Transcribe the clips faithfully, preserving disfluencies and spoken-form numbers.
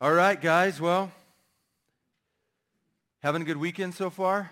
All right, guys, well, having a good weekend so far?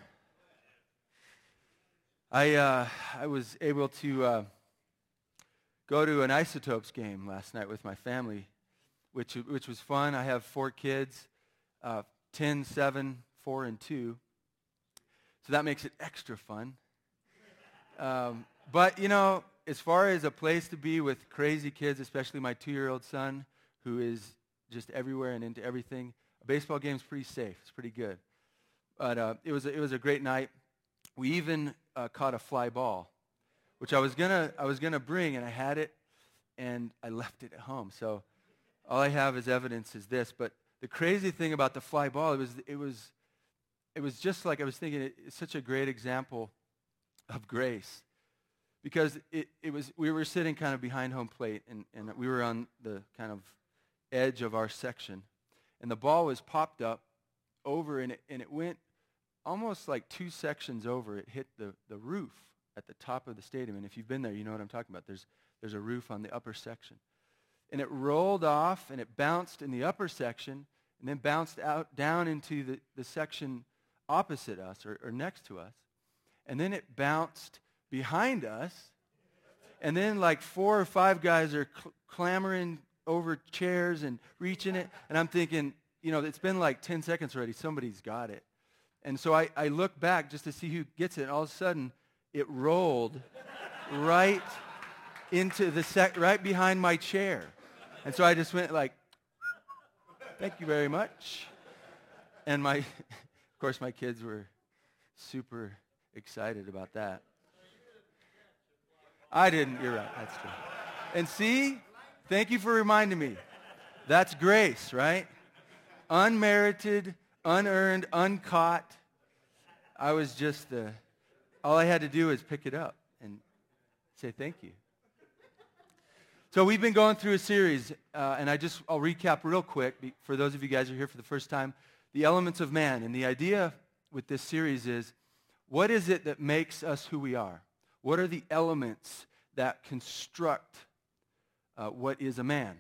I uh, I was able to uh, go to an Isotopes game last night with my family, which which was fun. I have four kids, uh, ten, seven, four, and two, so that makes it extra fun. Um, but, you know, as far as a place to be with crazy kids, especially my two-year-old son, who is just everywhere and into everything, a baseball game's pretty safe. It's pretty good. But uh, it was a, it was a great night. We even uh, caught a fly ball, which I was gonna I was gonna bring, and I had it, and I left it at home. So all I have as evidence is this. But the crazy thing about the fly ball, it was it was it was just like I was thinking. It, it's such a great example of grace, because it, it was we were sitting kind of behind home plate, and, and we were on the kind of edge of our section, and the ball was popped up over, and it, and it went almost like two sections over. It hit the, the roof at the top of the stadium, and if you've been there, you know what I'm talking about. There's there's a roof on the upper section, and it rolled off, and it bounced in the upper section, and then bounced out down into the, the section opposite us, or, or next to us, and then it bounced behind us, and then like four or five guys are cl- clamoring over chairs and reaching it, and I'm thinking, you know, it's been like ten seconds already. Somebody's got it. And so I, I look back just to see who gets it, and all of a sudden, it rolled right into the sec, right behind my chair. And so I just went like, thank you very much. And my, of course, my kids were super excited about that. I didn't, you're right, that's true. And see, thank you for reminding me. That's grace, right? Unmerited, unearned, uncaught. I was just, uh, all I had to do was pick it up and say thank you. So we've been going through a series, uh, and I just, I'll recap real quick for those of you guys who are here for the first time, the elements of man. And the idea with this series is, what is it that makes us who we are? What are the elements that construct uh, what is a man?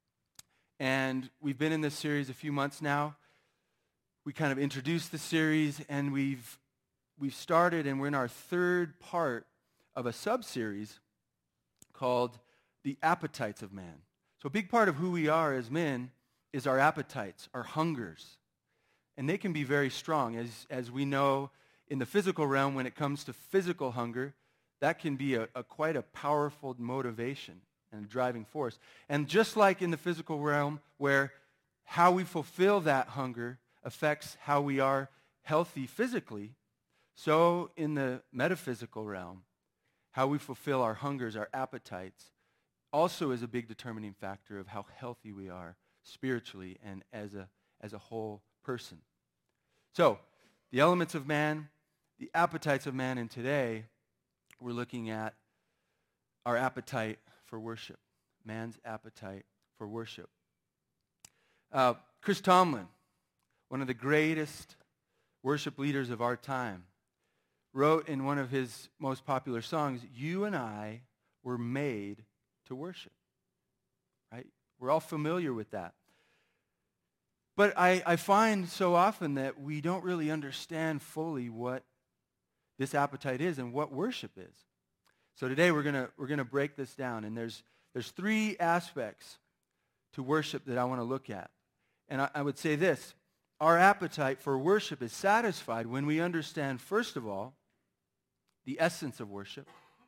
And we've been in this series a few months now. We kind of introduced the series, and we've we've started, and we're in our third part of a sub-series called The Appetites of Man. So a big part of who we are as men is our appetites, our hungers. And they can be very strong. As, as we know in the physical realm, when it comes to physical hunger, that can be a, a quite a powerful motivation and a driving force. And just like in the physical realm, where how we fulfill that hunger affects how we are healthy physically, so in the metaphysical realm, how we fulfill our hungers, our appetites, also is a big determining factor of how healthy we are spiritually and as a, as a whole person. So, the elements of man, the appetites of man, and today we're looking at our appetite for worship, man's appetite for worship. Uh, Chris Tomlin, one of the greatest worship leaders of our time, wrote in one of his most popular songs, "You and I were made to worship." Right? We're all familiar with that. But I, I find so often that we don't really understand fully what this appetite is and what worship is. So today we're gonna we're gonna break this down, and there's there's three aspects to worship that I want to look at. And I, I would say this: our appetite for worship is satisfied when we understand, first of all, the essence of worship.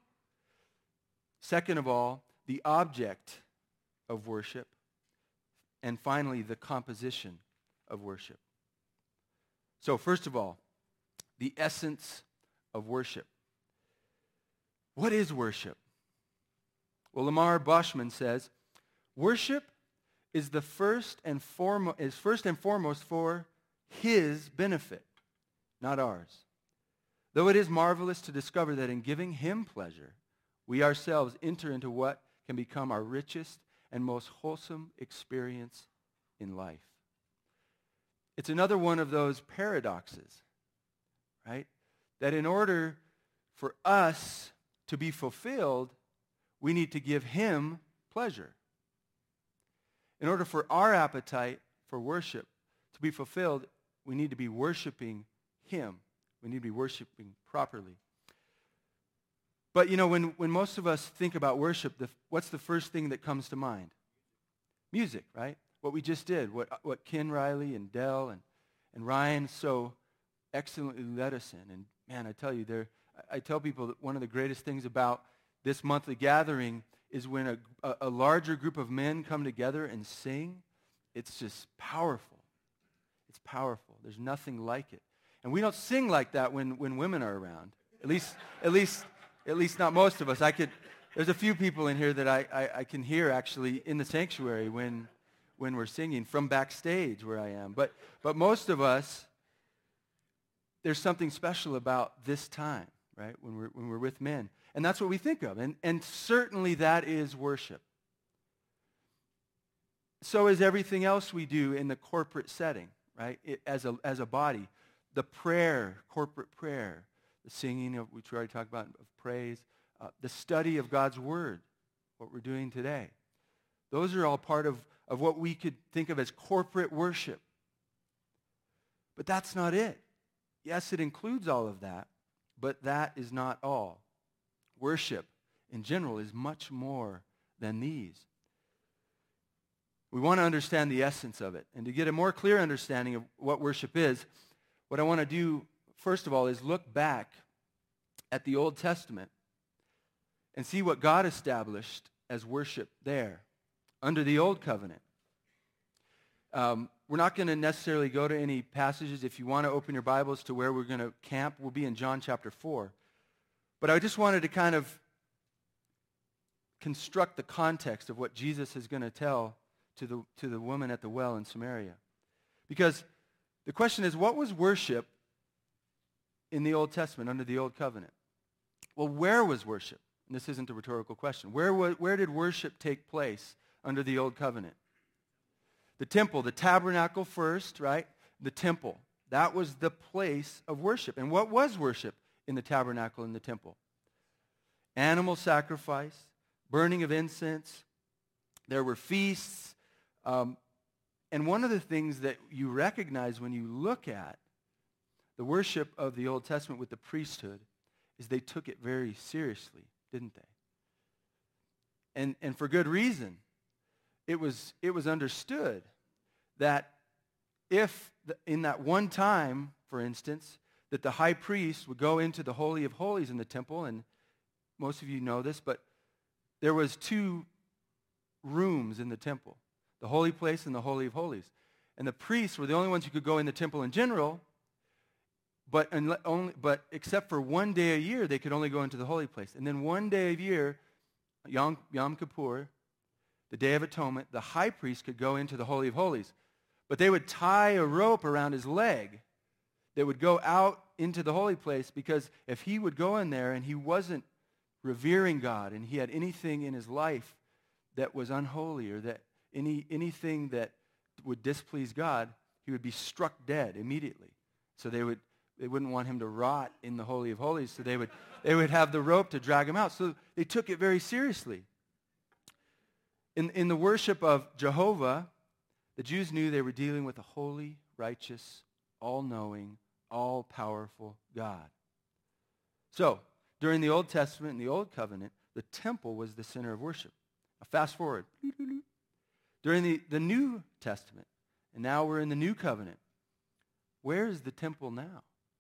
Second of all, the object of worship. And finally, the composition of worship. So first of all, the essence of worship. What is worship? Well, Lamar Boschman says, worship is the first and foremost is first and foremost for his benefit, not ours. Though it is marvelous to discover that in giving him pleasure, we ourselves enter into what can become our richest and most wholesome experience in life. It's another one of those paradoxes, right? That in order for us to be fulfilled, we need to give him pleasure. In order for our appetite for worship to be fulfilled, we need to be worshiping him. We need to be worshiping properly. But, you know, when, when most of us think about worship, the, what's the first thing that comes to mind? Music, right? What we just did, what, what Ken Riley and Dell and, and Ryan so excellently led us in. And, man, I tell you, there, I tell people that one of the greatest things about this monthly gathering is when a, a, a larger group of men come together and sing. It's just powerful. It's powerful. There's nothing like it. And we don't sing like that when, when women are around. At least, at least, at least not most of us. I could. There's a few people in here that I, I, I can hear actually in the sanctuary when when we're singing from backstage where I am. But but most of us, there's something special about this time, right? When we're when we're with men, and that's what we think of. And and certainly that is worship. So is everything else we do in the corporate setting, right? It, as a as a body. The prayer, corporate prayer, the singing of, which we already talked about, of praise, uh, the study of God's word, what we're doing today. Those are all part of, of what we could think of as corporate worship. But that's not it. Yes, it includes all of that, but that is not all. Worship, in general, is much more than these. We want to understand the essence of it. And to get a more clear understanding of what worship is, what I want to do, first of all, is look back at the Old Testament and see what God established as worship there under the Old Covenant. Um, we're not going to necessarily go to any passages. If you want to open your Bibles to where we're going to camp, we'll be in John chapter four. But I just wanted to kind of construct the context of what Jesus is going to tell to the, to the woman at the well in Samaria. Because the question is, what was worship in the Old Testament under the Old Covenant? Well, where was worship? And this isn't a rhetorical question. Where, was, where did worship take place under the Old Covenant? The temple, the tabernacle first, right? The temple. That was the place of worship. And what was worship in the tabernacle and the temple? Animal sacrifice, burning of incense. There were feasts. Um, And one of the things that you recognize when you look at the worship of the Old Testament with the priesthood is they took it very seriously, didn't they? And and for good reason. It was it was understood that if the, in that one time, for instance, that the high priest would go into the Holy of Holies in the temple, and most of you know this, but there was two rooms in the temple. The holy place and the Holy of Holies. And the priests were the only ones who could go in the temple in general, but, unle- only, but except for one day a year, they could only go into the holy place. And then one day a year, Yom, Yom Kippur, the Day of Atonement, the high priest could go into the Holy of Holies. But they would tie a rope around his leg that would go out into the holy place, because if he would go in there and he wasn't revering God and he had anything in his life that was unholy or that Any anything that would displease God, he would be struck dead immediately. So they would they wouldn't want him to rot in the Holy of Holies, so they would they would have the rope to drag him out. So they took it very seriously. In in the worship of Jehovah, the Jews knew they were dealing with a holy, righteous, all-knowing, all-powerful God. So, during the Old Testament and the Old Covenant, the temple was the center of worship. Now fast forward. During the, the New Testament, and now we're in the New Covenant, where is the temple now?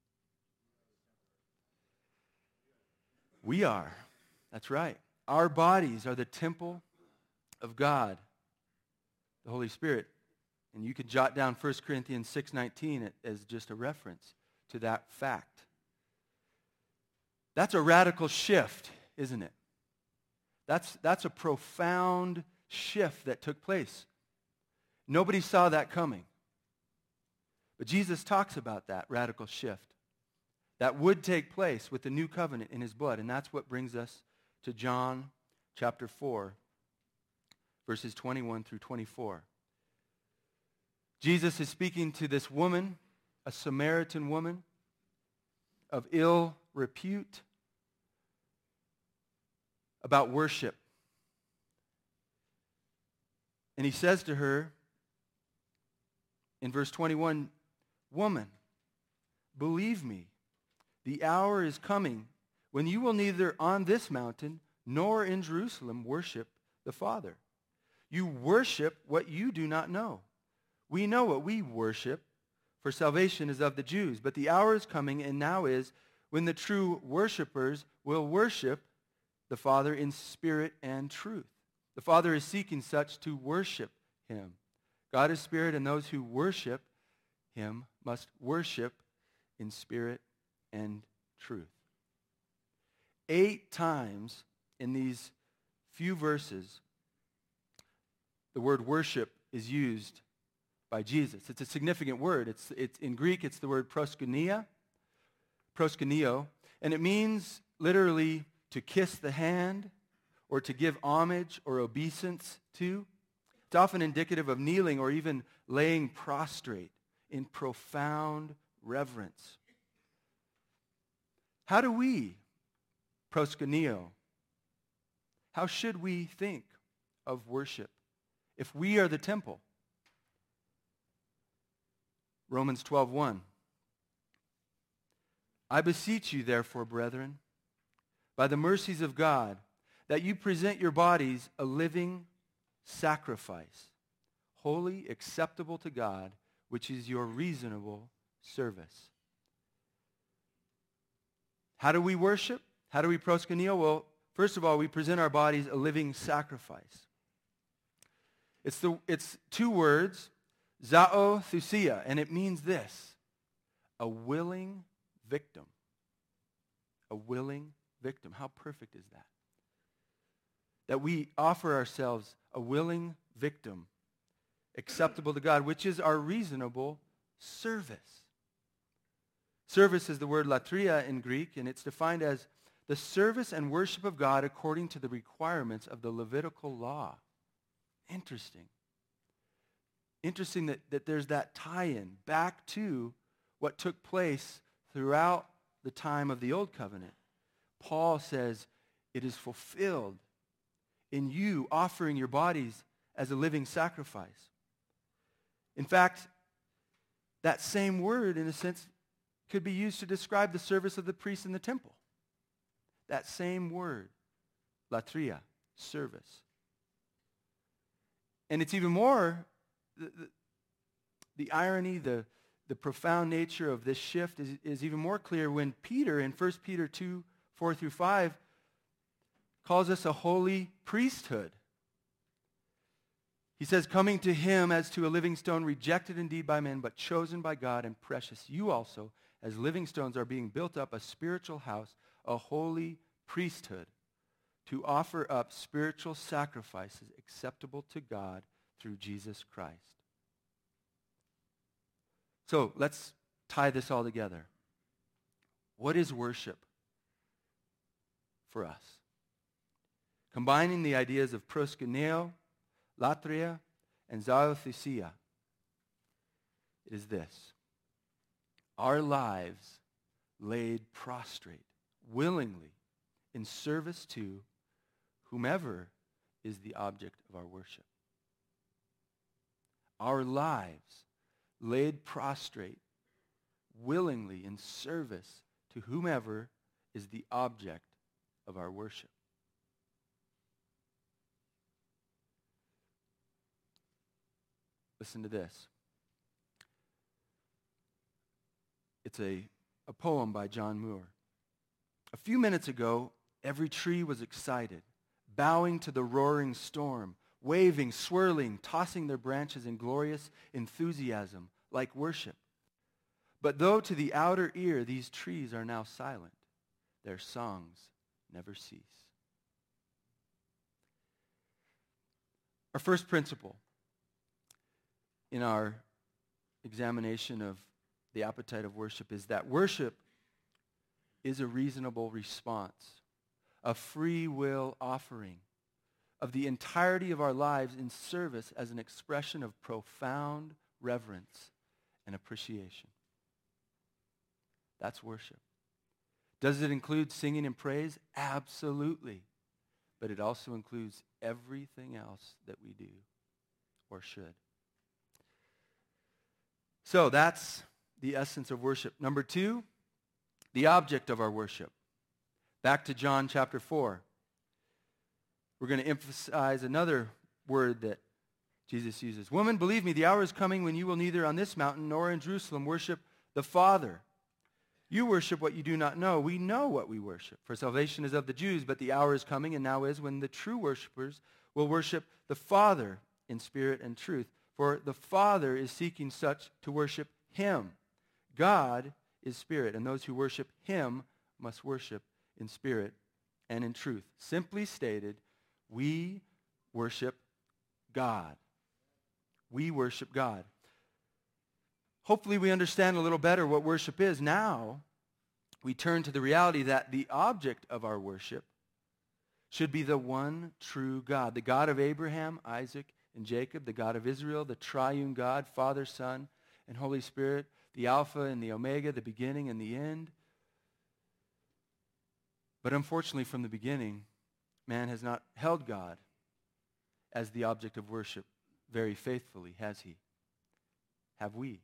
We are. That's right. Our bodies are the temple of God, the Holy Spirit. And you could jot down First Corinthians six nineteen as just a reference to that fact. That's a radical shift, isn't it? That's, that's a profound shift that took place. Nobody saw that coming. But Jesus talks about that radical shift that would take place with the new covenant in his blood. And that's what brings us to John chapter four, verses twenty-one through twenty-four. Jesus is speaking to this woman, a Samaritan woman of ill repute, about worship. And he says to her, in verse twenty-one, woman, believe me, the hour is coming when you will neither on this mountain nor in Jerusalem worship the Father. You worship what you do not know. We know what we worship, for salvation is of the Jews. But the hour is coming, and now is, when the true worshipers will worship the Father in spirit and truth. The Father is seeking such to worship him. God is spirit, and those who worship him must worship in spirit and truth. Eight times in these few verses, the word worship is used by Jesus. It's a significant word. It's, it's in Greek, it's the word proskunea, proskuneo, and it means literally to kiss the hand or to give homage or obeisance to. It's often indicative of kneeling or even laying prostrate in profound reverence. How do we proskuneo? How should we think of worship if we are the temple? Romans twelve one. I beseech you, therefore, brethren, by the mercies of God, that you present your bodies a living sacrifice, holy, acceptable to God, which is your reasonable service. How do we worship? How do we proskuneo? Well, first of all, we present our bodies a living sacrifice. It's, the, it's two words, zoothusia, and it means this, a willing victim. A willing victim. How perfect is that? That we offer ourselves a willing victim, acceptable to God, which is our reasonable service. Service is the word latria in Greek, and it's defined as the service and worship of God according to the requirements of the Levitical law. Interesting. Interesting that, that there's that tie-in back to what took place throughout the time of the Old Covenant. Paul says it is fulfilled in you offering your bodies as a living sacrifice. In fact, that same word, in a sense, could be used to describe the service of the priests in the temple. That same word, latria, service. And it's even more, the, the, the irony, the, the profound nature of this shift is, is even more clear when Peter, in First Peter two, four through five, calls us a holy priesthood. He says, coming to him as to a living stone, rejected indeed by men, but chosen by God and precious. You also, as living stones, are being built up a spiritual house, a holy priesthood, to offer up spiritual sacrifices acceptable to God through Jesus Christ. So let's tie this all together. What is worship for us? Combining the ideas of proskuneo, latria, and zoothusia, it is this. Our lives laid prostrate, willingly, in service to whomever is the object of our worship. Our lives laid prostrate, willingly in service to whomever is the object of our worship. Listen to this. It's a, a poem by John Muir. A few minutes ago, every tree was excited, bowing to the roaring storm, waving, swirling, tossing their branches in glorious enthusiasm, like worship. But though to the outer ear these trees are now silent, their songs never cease. Our first principle in our examination of the appetite of worship is that worship is a reasonable response, a free will offering of the entirety of our lives in service as an expression of profound reverence and appreciation. That's worship. Does it include singing and praise? Absolutely. But it also includes everything else that we do or should. So that's the essence of worship. Number two, the object of our worship. Back to John chapter four. We're going to emphasize another word that Jesus uses. Woman, believe me, the hour is coming when you will neither on this mountain nor in Jerusalem worship the Father. You worship what you do not know. We know what we worship. For salvation is of the Jews, but the hour is coming and now is when the true worshipers will worship the Father in spirit and truth. For the Father is seeking such to worship him. God is spirit, and those who worship him must worship in spirit and in truth. Simply stated, we worship God. We worship God. Hopefully we understand a little better what worship is. Now, we turn to the reality that the object of our worship should be the one true God, the God of Abraham, Isaac, and Jacob, the God of Israel, the triune God, Father, Son, and Holy Spirit, the Alpha and the Omega, the beginning and the end. But unfortunately, from the beginning, man has not held God as the object of worship very faithfully, has he? Have we?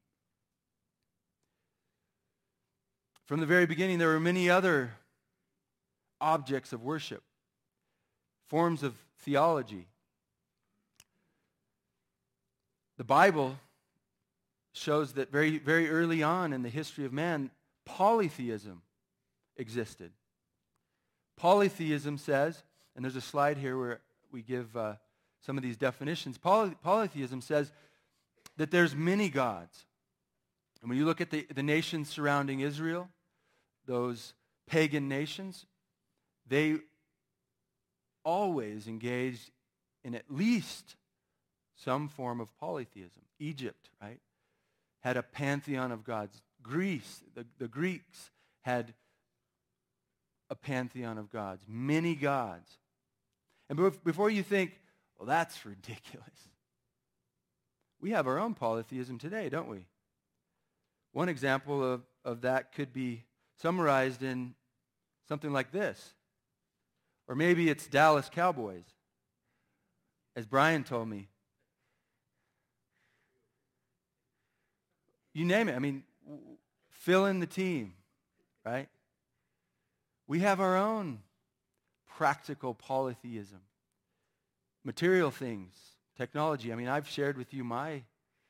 From the very beginning, there were many other objects of worship, forms of theology. The Bible shows that very, very early on in the history of man, polytheism existed. Polytheism says, and there's a slide here where we give uh, some of these definitions. Poly- polytheism says that there's many gods. And when you look at the, the nations surrounding Israel, those pagan nations, they always engaged in at least some form of polytheism. Egypt, right, had a pantheon of gods. Greece, the, the Greeks had a pantheon of gods, many gods. And before you think, well, that's ridiculous, we have our own polytheism today, don't we? One example of, of that could be summarized in something like this. Or maybe it's Dallas Cowboys, as Brian told me. You name it. I mean, fill in the team, right? We have our own practical polytheism. Material things, technology. I mean, I've shared with you my,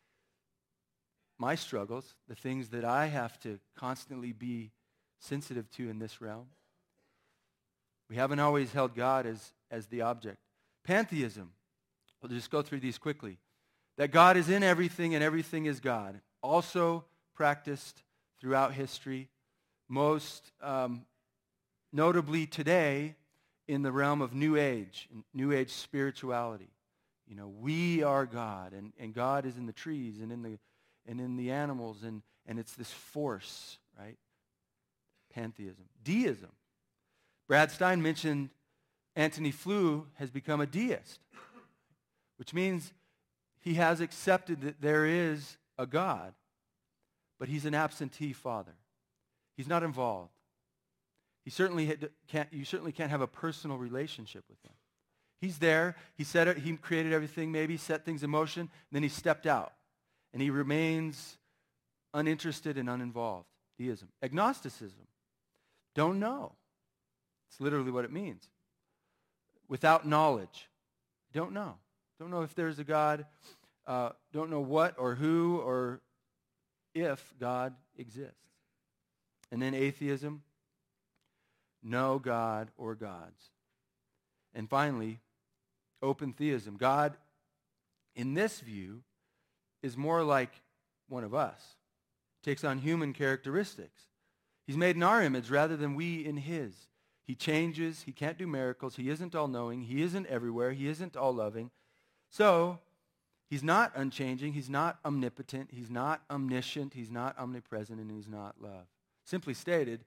my struggles, the things that I have to constantly be sensitive to in this realm. We haven't always held God as, as the object. Pantheism. We'll just go through these quickly. That God is in everything and everything is God. Also practiced throughout history, most um, notably today in the realm of New Age, New Age spirituality. You know, we are God, and, and God is in the trees and in the and in the animals, and, and it's this force, right? Pantheism. Deism. Brad Stein mentioned Antony Flew has become a deist, which means he has accepted that there is a God, but he's an absentee father. He's not involved. He certainly can't, you certainly can't have a personal relationship with him. He's there. He said it, he created everything, maybe set things in motion, and then he stepped out. And he remains uninterested and uninvolved. Deism. Agnosticism. Don't know. It's literally what it means. Without knowledge. Don't know. Don't know if there's a God. Uh, don't know what or who or if God exists. And then atheism. No God or gods. And finally, open theism. God, in this view, is more like one of us. Takes on human characteristics. He's made in our image rather than we in his. He changes. He can't do miracles. He isn't all-knowing. He isn't everywhere. He isn't all-loving. So, he's not unchanging. He's not omnipotent. He's not omniscient. He's not omnipresent. And he's not love. Simply stated,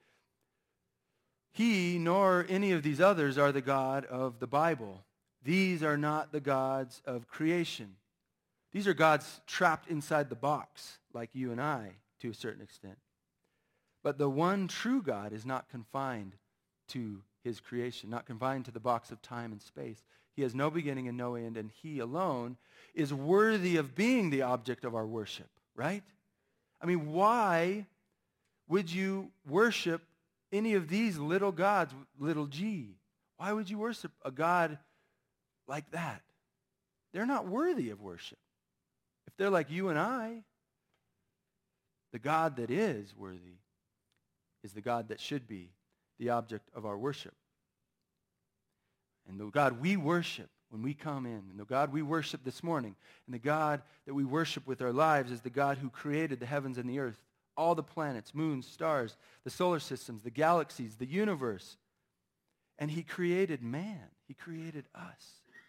he nor any of these others are the God of the Bible. These are not the gods of creation. These are gods trapped inside the box, like you and I, to a certain extent. But the one true God is not confined to his creation, not confined to the box of time and space. He has no beginning and no end, and he alone is worthy of being the object of our worship, right? I mean, why would you worship any of these little gods, little g? Why would you worship a God like that? They're not worthy of worship. If they're like you and I, the God that is worthy is the God that should be the object of our worship. And the God we worship when we come in, and the God we worship this morning, and the God that we worship with our lives is the God who created the heavens and the earth, all the planets, moons, stars, the solar systems, the galaxies, the universe. And he created man. He created us.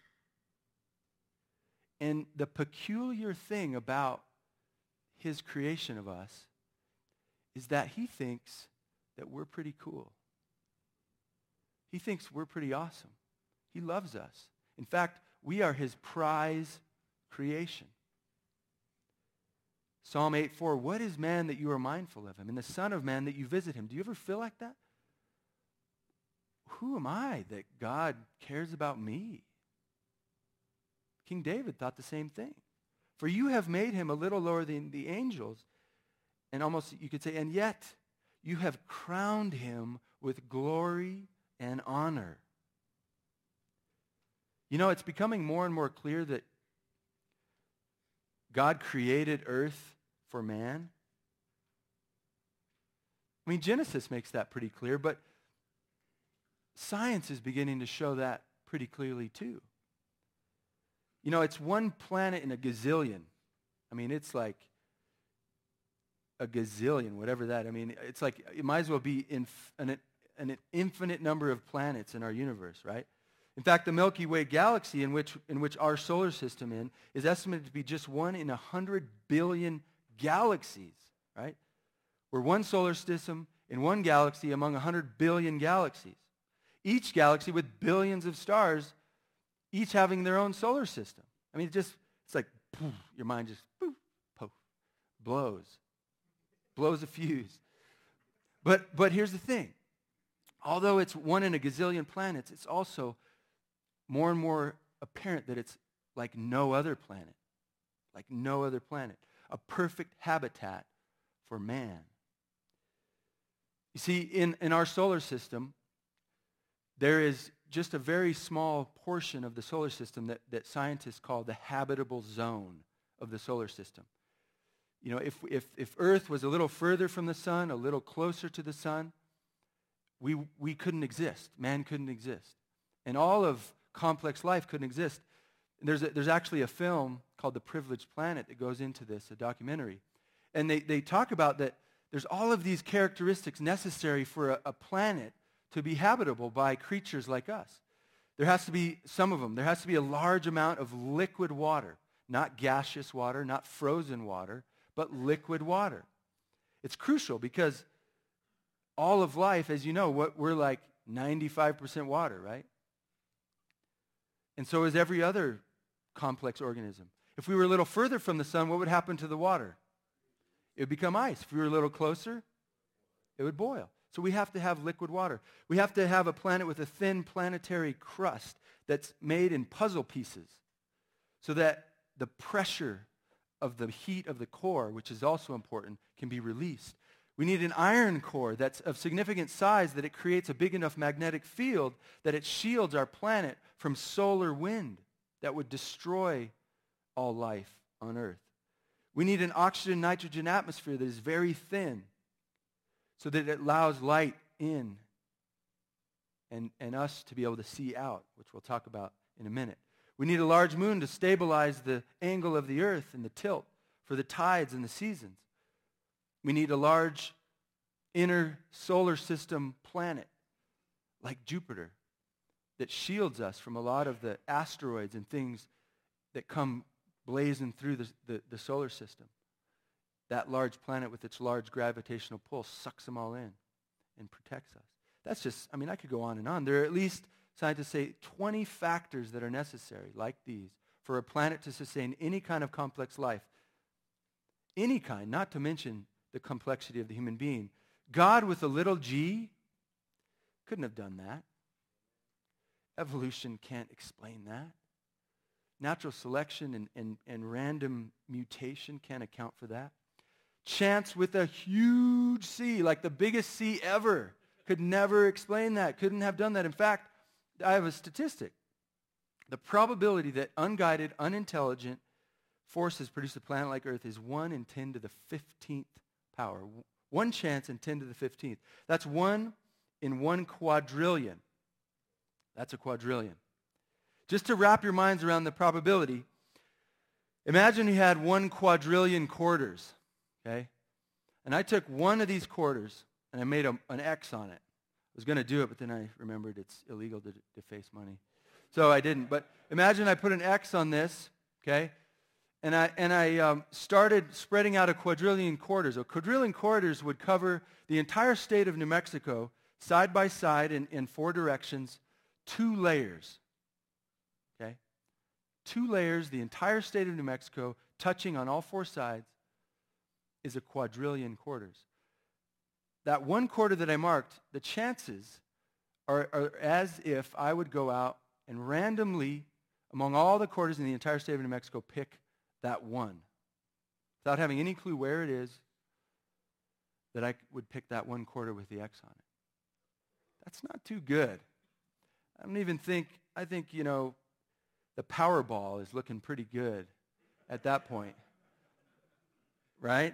And the peculiar thing about his creation of us is that he thinks that we're pretty cool. He thinks we're pretty awesome. He loves us. In fact, we are his prize creation. Psalm eight four, what is man that you are mindful of him, and the son of man that you visit him? Do you ever feel like that? Who am I that God cares about me? King David thought the same thing. For you have made him a little lower than the angels, and almost you could say, and yet you have crowned him with glory and honor. You know, it's becoming more and more clear that God created earth for man. I mean, Genesis makes that pretty clear, but science is beginning to show that pretty clearly too. You know, it's one planet in a gazillion. I mean, it's like a gazillion, whatever that. I mean, it's like it might as well be inf- an, an infinite number of planets in our universe, right? In fact, the Milky Way galaxy in which, in which our solar system in is estimated to be just one in a hundred billion galaxies, right? We're one solar system in one galaxy among a hundred billion galaxies. Each galaxy with billions of stars, each having their own solar system. I mean, it just, it's like, poof, your mind just, poof, poof, blows. Blows a fuse. But, but here's the thing. Although it's one in a gazillion planets, it's also more and more apparent that it's like no other planet. Like no other planet. A perfect habitat for man. You see, in, in our solar system, there is just a very small portion of the solar system that, that scientists call the habitable zone of the solar system. You know, if, if, if Earth was a little further from the sun, a little closer to the sun, we, we couldn't exist. Man couldn't exist. And all of complex life couldn't exist. There's, a, there's actually a film called The Privileged Planet that goes into this, a documentary. And they, they talk about that there's all of these characteristics necessary for a, a planet to be habitable by creatures like us. There has to be some of them. There has to be a large amount of liquid water, not gaseous water, not frozen water, but liquid water. It's crucial because all of life, as you know, what we're like ninety-five percent water, right? And so is every other complex organism. If we were a little further from the sun, what would happen to the water? It would become ice. If we were a little closer, it would boil. So we have to have liquid water. We have to have a planet with a thin planetary crust that's made in puzzle pieces so that the pressure of the heat of the core, which is also important, can be released. We need an iron core that's of significant size that it creates a big enough magnetic field that it shields our planet from solar wind that would destroy all life on Earth. We need an oxygen-nitrogen atmosphere that is very thin so that it allows light in and, and us to be able to see out, which we'll talk about in a minute. We need a large moon to stabilize the angle of the earth and the tilt for the tides and the seasons. We need a large inner solar system planet like Jupiter that shields us from a lot of the asteroids and things that come blazing through the, the, the solar system. That large planet with its large gravitational pull sucks them all in and protects us. That's just, I mean, I could go on and on. There are at least, scientists say, twenty factors that are necessary, like these, for a planet to sustain any kind of complex life. Any kind, not to mention the complexity of the human being. God with a little g couldn't have done that. Evolution can't explain that. Natural selection and, and, and random mutation can't account for that. Chants with a huge C, like the biggest C ever. Could never explain that, couldn't have done that. In fact, I have a statistic. The probability that unguided, unintelligent forces produce a planet like Earth is one in ten to the fifteenth power. One chance in ten to the fifteenth. That's one in one quadrillion. That's a quadrillion. Just to wrap your minds around the probability, imagine you had one quadrillion quarters, okay? And I took one of these quarters and I made a, an X on it. I was going to do it, but then I remembered it's illegal to deface money. So I didn't. But imagine I put an X on this, okay? And I, and I um, started spreading out a quadrillion quarters. A quadrillion quarters would cover the entire state of New Mexico, side by side in, in four directions, two layers. Okay? Two layers, the entire state of New Mexico, touching on all four sides, is a quadrillion quarters. That one quarter that I marked, the chances are, are as if I would go out and randomly, among all the quarters in the entire state of New Mexico, pick that one. Without having any clue where it is, that I would pick that one quarter with the X on it. That's not too good. I don't even think, I think, you know, the Powerball is looking pretty good at that point. Right?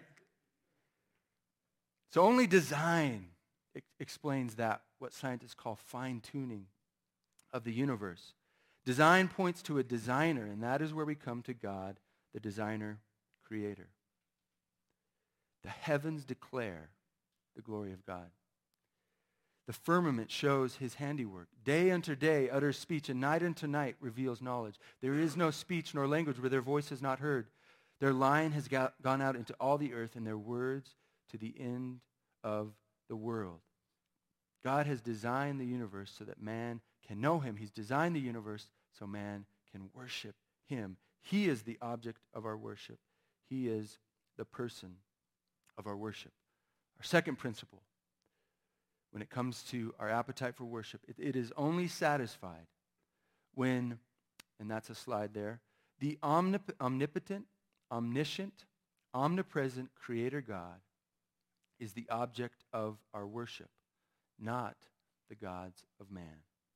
So only design ex- explains that, what scientists call fine-tuning of the universe. Design points to a designer, and that is where we come to God, the designer, creator. The heavens declare the glory of God. The firmament shows his handiwork. Day unto day utters speech, and night unto night reveals knowledge. There is no speech nor language where their voice is not heard. Their line has got, gone out into all the earth, and their words to the end of the world. God has designed the universe so that man can know him. He's designed the universe so man can worship him. He is the object of our worship. He is the person of our worship. Our second principle, when it comes to our appetite for worship, it, it is only satisfied when, and that's a slide there, the omnip- omnipotent, omniscient, omnipresent Creator God is the object of our worship, not the gods of man.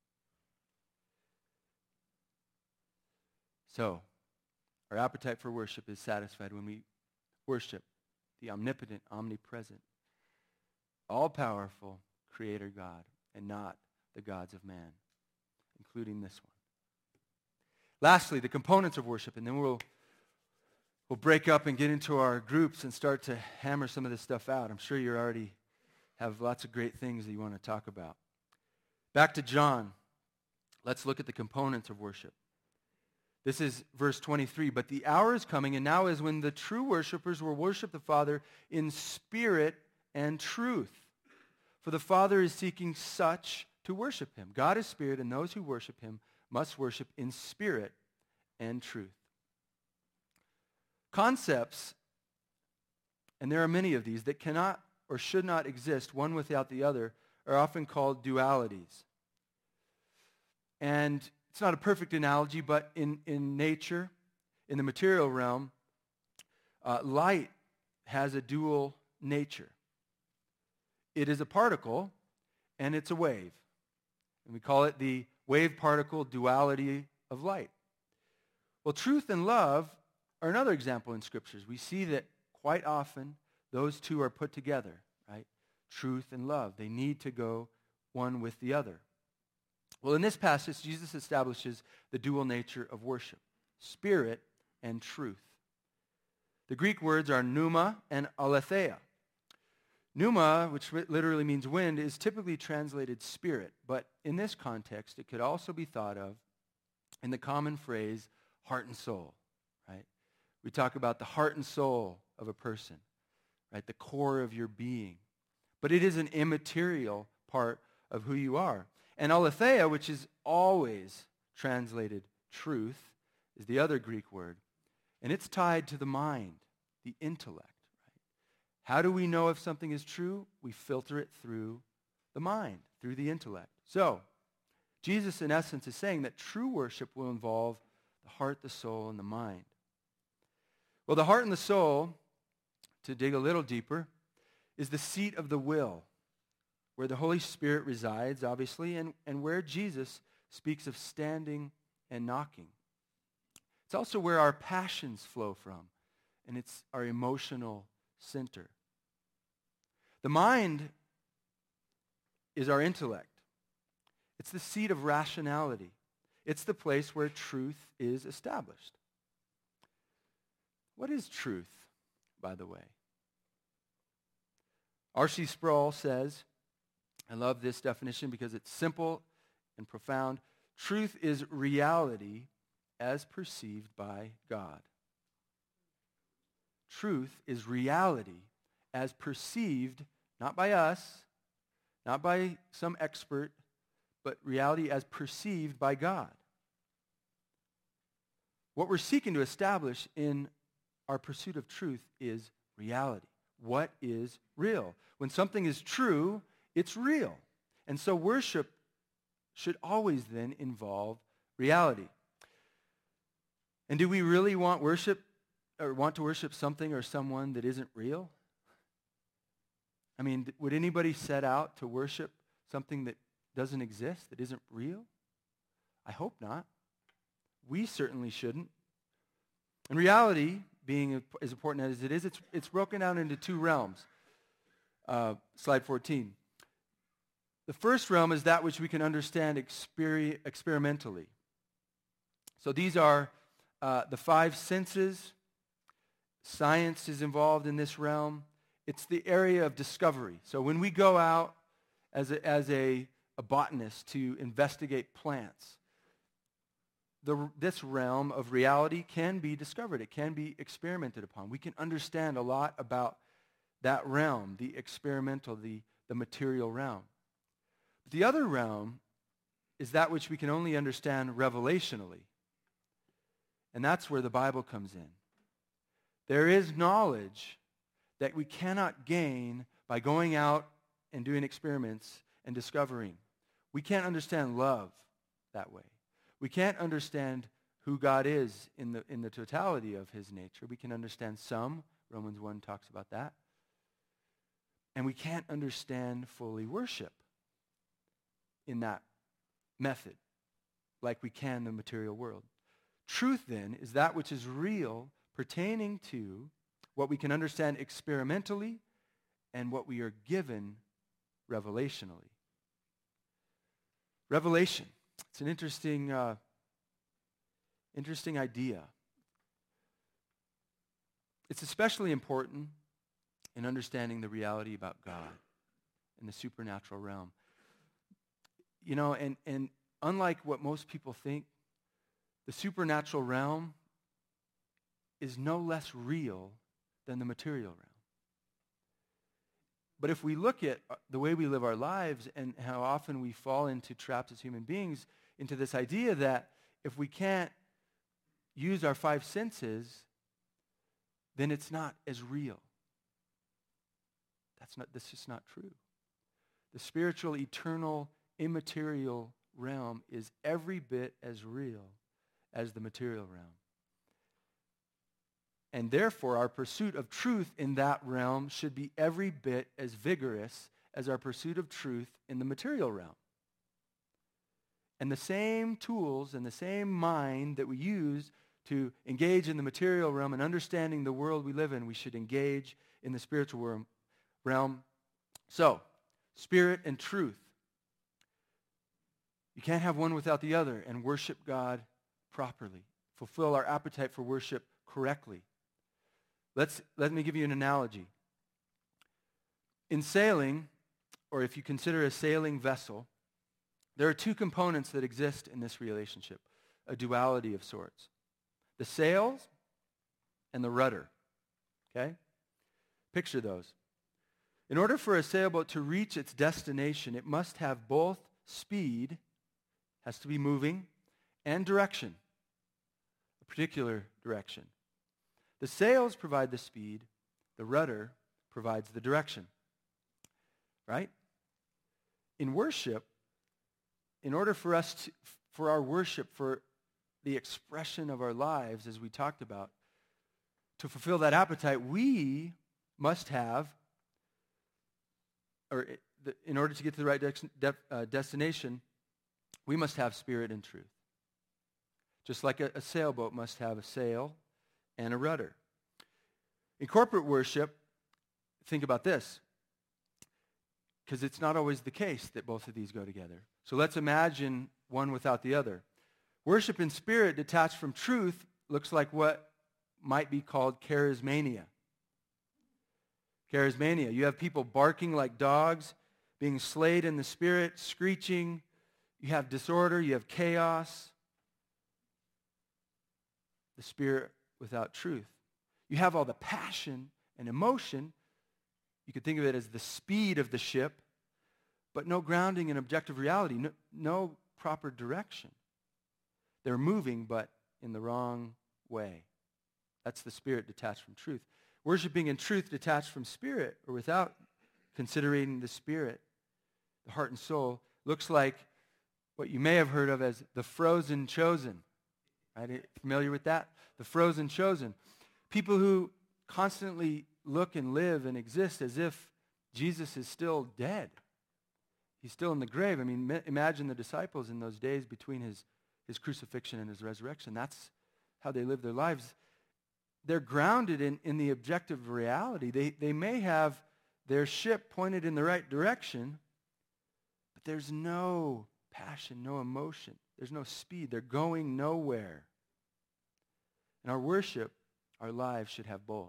So, our appetite for worship is satisfied when we worship the omnipotent, omnipresent, all-powerful Creator God, and not the gods of man, including this one. Lastly, the components of worship, and then we'll we'll break up and get into our groups and start to hammer some of this stuff out. I'm sure you already have lots of great things that you want to talk about. Back to John. Let's look at the components of worship. This is verse twenty-three. But the hour is coming, and now is when the true worshipers will worship the Father in spirit and truth. For the Father is seeking such to worship him. God is spirit, and those who worship him must worship in spirit and truth. Concepts, and there are many of these, that cannot or should not exist one without the other, are often called dualities. And it's not a perfect analogy, but in, in nature, in the material realm, uh, light has a dual nature. It is a particle, and it's a wave. And we call it the wave-particle duality of light. Well, truth and love are another example in Scriptures. We see that quite often those two are put together, right? Truth and love. They need to go one with the other. Well, in this passage, Jesus establishes the dual nature of worship, spirit and truth. The Greek words are pneuma and aletheia. Pneuma, which literally means wind, is typically translated spirit, but in this context, it could also be thought of in the common phrase, heart and soul, right? We talk about the heart and soul of a person, right? The core of your being. But it is an immaterial part of who you are. And aletheia, which is always translated truth, is the other Greek word. And it's tied to the mind, the intellect. How do we know if something is true? We filter it through the mind, through the intellect. So, Jesus, in essence, is saying that true worship will involve the heart, the soul, and the mind. Well, the heart and the soul to dig a little deeper, is the seat of the will, where the Holy Spirit resides, obviously, and, and where Jesus speaks of standing and knocking. It's also where our passions flow from, and it's our emotional center. The mind is our intellect. It's the seat of rationality. It's the place where truth is established. What is truth, by the way? R C Sproul says, I love this definition because it's simple and profound. Truth is reality as perceived by God. Truth is reality as perceived, not by us, not by some expert, but reality as perceived by God. What we're seeking to establish in our pursuit of truth is reality. What is real? When something is true, it's real. And so worship should always then involve reality. And do we really want worship or want to worship something or someone that isn't real? I mean, would anybody set out to worship something that doesn't exist, that isn't real? I hope not. We certainly shouldn't. In reality, being as important as it is, it's, it's broken down into two realms. Uh, slide fourteen. The first realm is that which we can understand exper- experimentally. So these are uh, the five senses. Science is involved in this realm. It's the area of discovery. So when we go out as a, as a, a botanist to investigate plants, the, this realm of reality can be discovered. It can be experimented upon. We can understand a lot about that realm, the experimental, the, the material realm. The other realm is that which we can only understand revelationally. And that's where the Bible comes in. There is knowledge that we cannot gain by going out and doing experiments and discovering. We can't understand love that way. We can't understand who God is in the, in the totality of his nature. We can understand some. Romans one talks about that. And we can't understand fully worship in that method like we can in the material world. Truth, then, is that which is real pertaining to what we can understand experimentally and what we are given revelationally. Revelation. It's an interesting, uh, interesting idea. It's especially important in understanding the reality about God in the supernatural realm. You know, and, and unlike what most people think, the supernatural realm is no less real than the material realm. But if we look at the way we live our lives and how often we fall into traps as human beings, into this idea that if we can't use our five senses, then it's not as real. That's not, that's just not true. The spiritual, eternal, immaterial realm is every bit as real as the material realm. And therefore, our pursuit of truth in that realm should be every bit as vigorous as our pursuit of truth in the material realm. And the same tools and the same mind that we use to engage in the material realm and understanding the world we live in, we should engage in the spiritual realm. So, spirit and truth. You can't have one without the other and worship God properly. Fulfill our appetite for worship correctly. Let's, let me give you an analogy. In sailing, or if you consider a sailing vessel, there are two components that exist in this relationship, a duality of sorts. The sails and the rudder, okay? Picture those. In order for a sailboat to reach its destination, it must have both speed, has to be moving, and direction, a particular direction. The sails provide the speed, the rudder provides the direction, right? In worship, in order for us to, for our worship, for the expression of our lives, as we talked about, to fulfill that appetite, we must have, or in order to get to the right de- de- uh, destination, we must have spirit and truth. Just like a, a sailboat must have a sail and a rudder. In corporate worship, think about this, because it's not always the case that both of these go together. So let's imagine one without the other. Worship in spirit detached from truth looks like what might be called charismania. Charismania. You have people barking like dogs, being slayed in the spirit, screeching. You have disorder. You have chaos. The spirit without truth. You have all the passion and emotion. You could think of it as the speed of the ship, but no grounding in objective reality, no, no proper direction. They're moving, but in the wrong way. That's the spirit detached from truth. Worshiping in truth detached from spirit, or without considering the spirit, the heart and soul, looks like what you may have heard of as the frozen chosen. Right? Familiar with that? The frozen chosen. People who constantly look and live and exist as if Jesus is still dead. He's still in the grave. I mean, ma- imagine the disciples in those days between his, his crucifixion and his resurrection. That's how they live their lives. They're grounded in, in the objective reality. They, they may have their ship pointed in the right direction, but there's no passion, no emotion. There's no speed. They're going nowhere. In our worship, our lives should have both.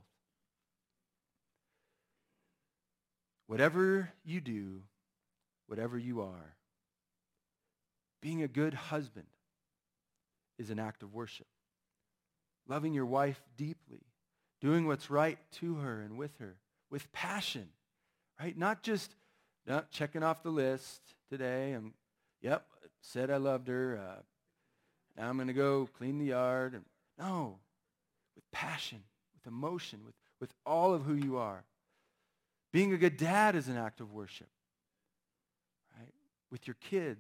Whatever you do, whatever you are, being a good husband is an act of worship. Loving your wife deeply, doing what's right to her and with her, with passion, right? Not just no, checking off the list today. I'm, yep, said I loved her. Uh, now I'm going to go clean the yard. And, no, with passion, with emotion, with, with all of who you are. Being a good dad is an act of worship, right? With your kids.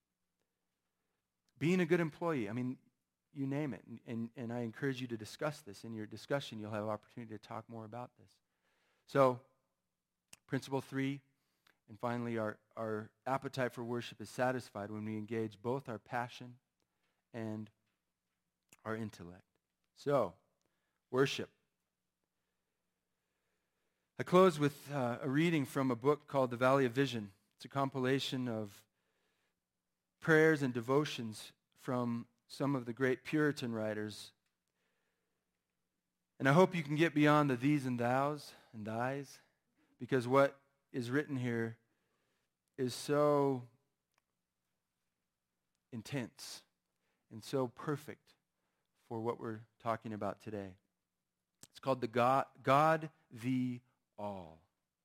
Being a good employee, I mean, you name it. And, and, and I encourage you to discuss this. In your discussion, you'll have opportunity to talk more about this. So, principle three, and finally, our, our appetite for worship is satisfied when we engage both our passion and our intellect. So, worship. I close with uh, a reading from a book called The Valley of Vision. It's a compilation of prayers and devotions from some of the great Puritan writers. And I hope you can get beyond the these and thous and thys, because what is written here is so intense and so perfect for what we're talking about today. It's called the God, God the All.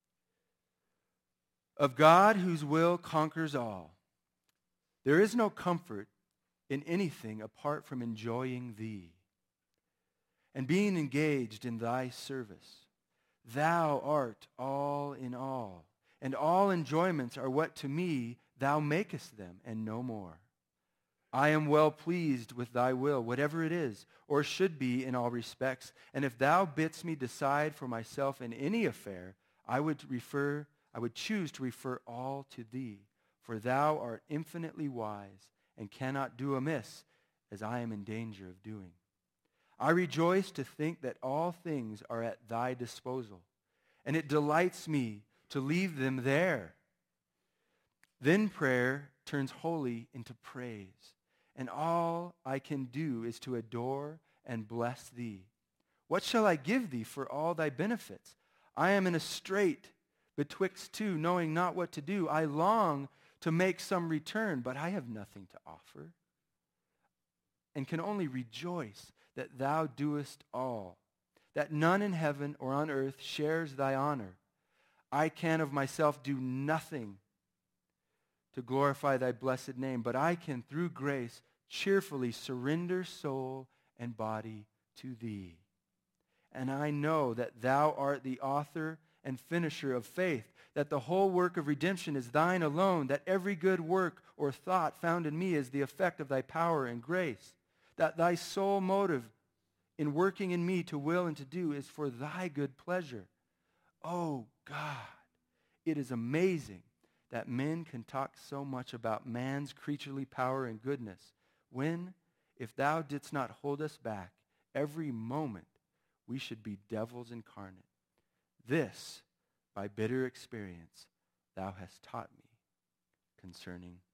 Of God whose will conquers all, there is no comfort in anything apart from enjoying thee and being engaged in thy service. Thou art all in all, and all enjoyments are what to me thou makest them, and no more. I am well pleased with thy will, whatever it is, or should be in all respects. And if thou bidst me decide for myself in any affair, I would refer, I would choose to refer all to thee, for thou art infinitely wise and cannot do amiss, as I am in danger of doing. I rejoice to think that all things are at thy disposal, and it delights me to leave them there. Then prayer turns wholly into praise, and all I can do is to adore and bless thee. What shall I give thee for all thy benefits? I am in a strait betwixt two, knowing not what to do. I long to make some return, but I have nothing to offer, and can only rejoice that thou doest all, that none in heaven or on earth shares thy honor. I can of myself do nothing to glorify thy blessed name, but I can, through grace, cheerfully surrender soul and body to thee. And I know that thou art the author and finisher of faith, that the whole work of redemption is thine alone, that every good work or thought found in me is the effect of thy power and grace, that thy sole motive in working in me to will and to do is for thy good pleasure. Oh, God, it is amazing that men can talk so much about man's creaturely power and goodness when, if thou didst not hold us back every moment, we should be devils incarnate. This, by bitter experience, thou hast taught me concerning